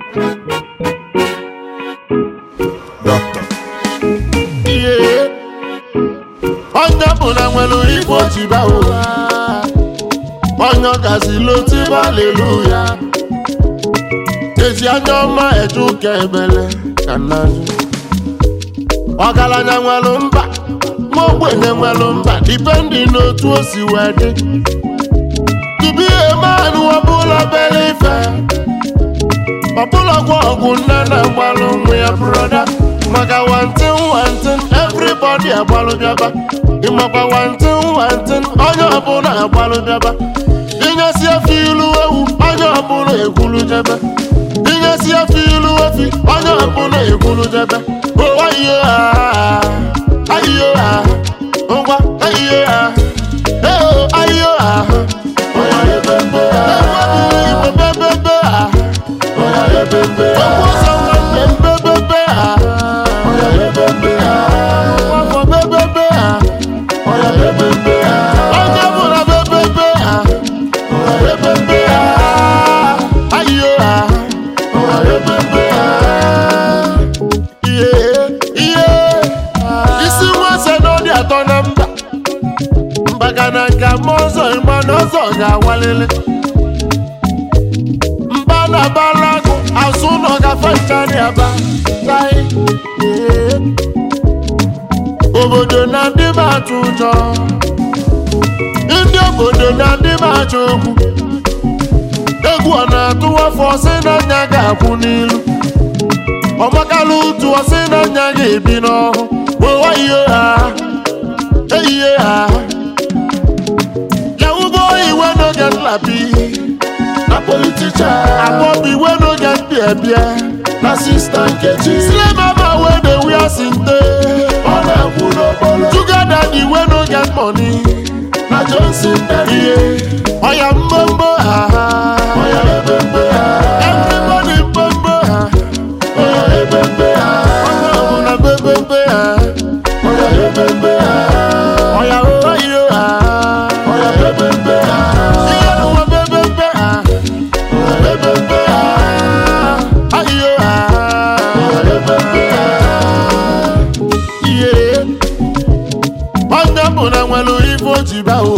Doctor. Yeah. Onye bụla nwere ife ojiba ụwa. Onye ọgazi lotiba hallelujah. Eji anya ọma eje ụka ebele ka nnaju. Ọgaranya nwere mba, ma ogbenye nwere mba, depending n'otu o si wee dị. To be a man ọbụla bere ife, ọbụla gwa ọgwụ nne na-agbalụ nwa ya broda. Maka one thing, everybody agbalụ bịaba. Ịmakwa one thing, onye ọbụla agbalụ bịaba. Inyesi efi ilu ewu, onye ọbụla ekwulu jebe. Inyesi efi ilu efi, onye ọbụla ekwulu jebe. Oh ayo ngwa ayo ayo oya ebembe oya ebembe oya ebembe okwusa bembe oya ebembe wafọ bembe oya ebembe onye bụla bembe oya ebembe ayo oya ebembe. Isi nwase n'ọdị atọ na mba, mbaga na nka ma ọzọ ịma na ọzọ ga-awalele. Mba na balago azụ nọ gafe nchari aba tai. Obodo na ndị m atụ ụjọ, ndị obodo na ndị m achọ okwu. Egwu ọ na-atụ afọ sị na nya ga-akwụ n'ilu. Ọmakala utu ọsị na nya ga-ebi n'ọhụ. Owa iyo ha, eyiye ha. Yahoo boy we no get lappy, na politician. Abobi we no get bia, na sister Nkechi. Slay mama we dey wear sinte, ona kuno bolo. Sugar daddy we no get money, na Johnson daddy. Oya mbombo ha, oya ebembe ha. Everybody mbombo ha, oya ebembe ha. Oya bebembe ha, oya ebembe ha. Oya oyo ha, oya bebembe ha. Iya no bebembe ha, oya bebembe ha. Ayo ha, oya bebembe ha. Yeah. Onye bụla nwere ife ojiba o.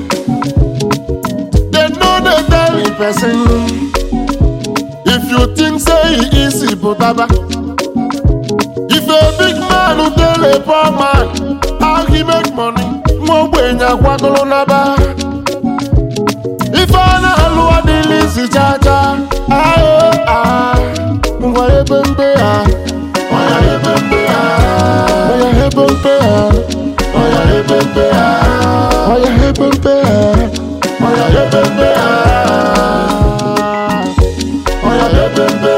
They know they tell the person. If you think say he easy putaba. If a big man who tell a poor man how he make money, mwogwenya kwagolo naba. If I na alwa dilisi chacha, ayo mwa ebembe ha, oya ebembe ha, oya ebembe ha, oya ebembe ha, oya ebembe ha, oya ebembe ha, oya ebembe ha.